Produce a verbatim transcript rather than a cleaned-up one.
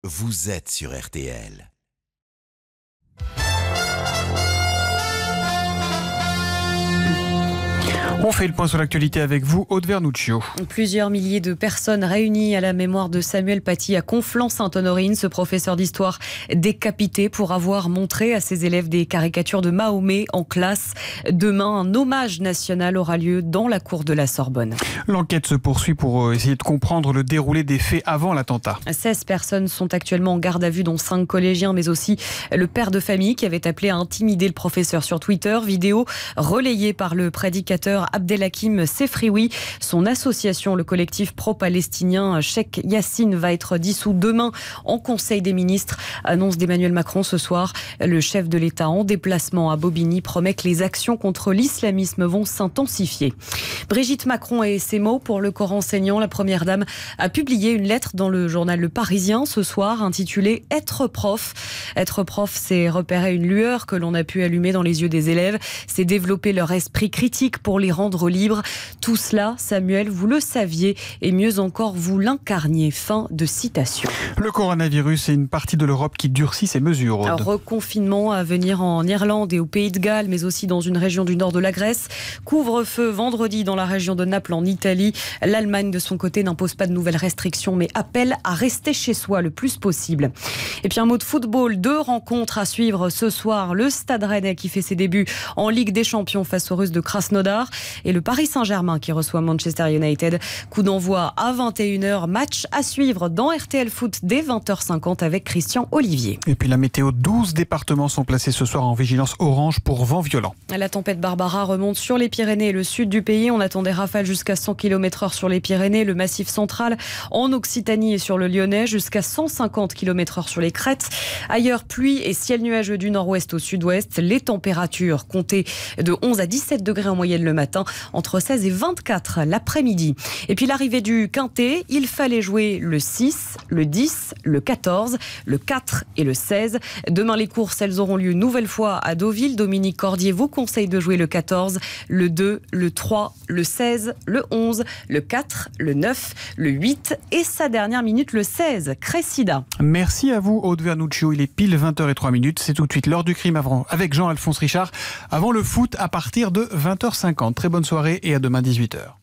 vous êtes sur R T L. On fait le point sur l'actualité avec vous, Aude Vernuccio. Plusieurs milliers de personnes réunies à la mémoire de Samuel Paty à Conflans-Sainte-Honorine, ce professeur d'histoire décapité pour avoir montré à ses élèves des caricatures de Mahomet en classe. Demain, un hommage national aura lieu dans la cour de la Sorbonne. L'enquête se poursuit pour essayer de comprendre le déroulé des faits avant l'attentat. seize personnes sont actuellement en garde à vue, dont cinq collégiens, mais aussi le père de famille qui avait appelé à intimider le professeur sur Twitter. Vidéo relayée par le prédicateur Abdelhakim Sefrioui. Son association, le collectif pro-palestinien Cheikh Yassine, va être dissous demain en Conseil des ministres. Annonce d'Emmanuel Macron ce soir. Le chef de l'État en déplacement à Bobigny promet que les actions contre l'islamisme vont s'intensifier. Brigitte Macron et ses mots pour le corps enseignant. La première dame a publié une lettre dans le journal Le Parisien ce soir intitulée « Être prof ». Être prof, c'est repérer une lueur que l'on a pu allumer dans les yeux des élèves. C'est développer leur esprit critique pour les rendre libres. Tout cela, Samuel, vous le saviez et mieux encore, vous l'incarniez. Fin de citation. Le coronavirus et une partie de l'Europe qui durcit ses mesures. Un reconfinement à venir en Irlande et au Pays de Galles, mais aussi dans une région du nord de la Grèce. Couvre-feu vendredi dans la région de Naples en Italie. L'Allemagne, de son côté, n'impose pas de nouvelles restrictions, mais appelle à rester chez soi le plus possible. Et puis un mot de football. Deux rencontres à suivre ce soir. Le Stade Rennais qui fait ses débuts en Ligue des Champions face aux Russes de Krasnodar. Et le Paris Saint-Germain qui reçoit Manchester United. Coup d'envoi à vingt et une heures. Match à suivre dans R T L Foot dès vingt heures cinquante avec Christian Olivier. Et puis la météo, douze départements sont placés ce soir en vigilance orange pour vent violent. La tempête Barbara remonte sur les Pyrénées et le sud du pays. On attend des rafales jusqu'à cent kilomètres heure sur les Pyrénées, le Massif central, en Occitanie et sur le Lyonnais, jusqu'à cent cinquante kilomètres heure sur les crêtes. Ailleurs, pluie et ciel nuageux du nord-ouest au sud-ouest. Les températures comptées de onze à dix-sept degrés en moyenne le matin, entre seize et vingt-quatre l'après-midi. Et puis l'arrivée du quintet, il fallait jouer le six, le dix, le quatorze, le quatre et le seize. Demain, les courses, elles auront lieu une nouvelle fois à Deauville. Dominique Cordier vous conseille de jouer le quatorze, le deux, le trois, le seize, le onze, le quatre, le neuf, le huit et sa dernière minute, le seize, Cressida. Merci à vous, Aude Vernuccio. Il est pile vingt heures zéro trois. C'est tout de suite l'heure du crime avant, avec Jean-Alphonse Richard. Avant le foot à partir de vingt heures cinquante. Très bonne soirée et à demain dix-huit heures.